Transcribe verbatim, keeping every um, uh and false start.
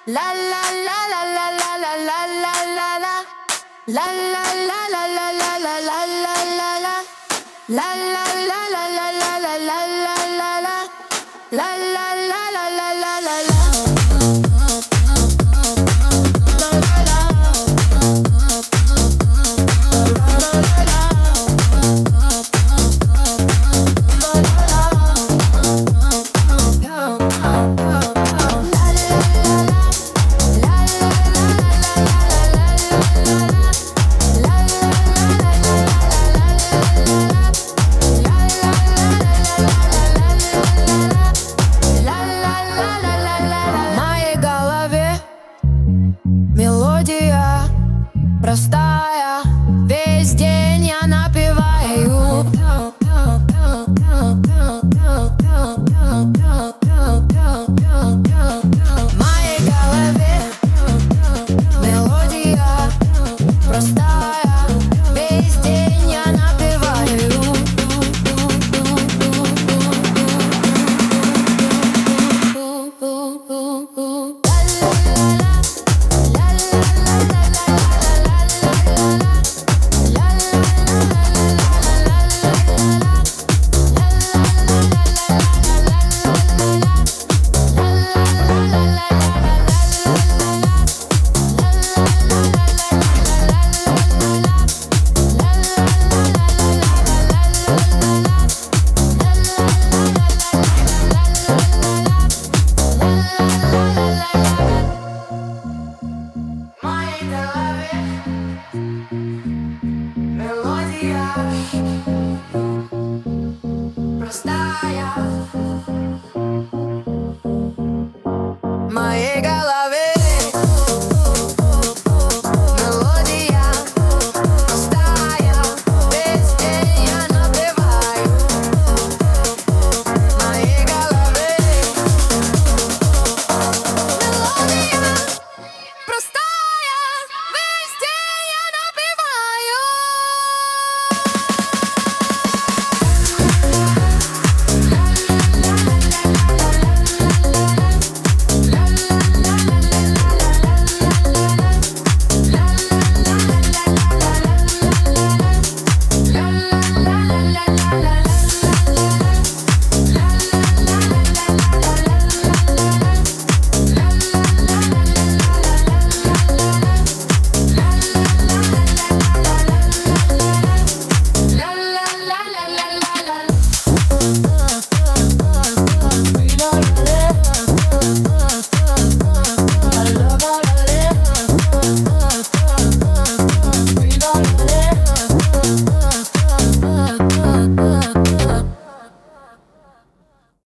La la la la la la la la la la la. La la la la la la la la la la la. La la la la la la la la la la la. La la la la la la la la. Мелодия простая, весь день я напеваю. В моей голове мелодия простая, весь день я напеваю. Простая в моей голове.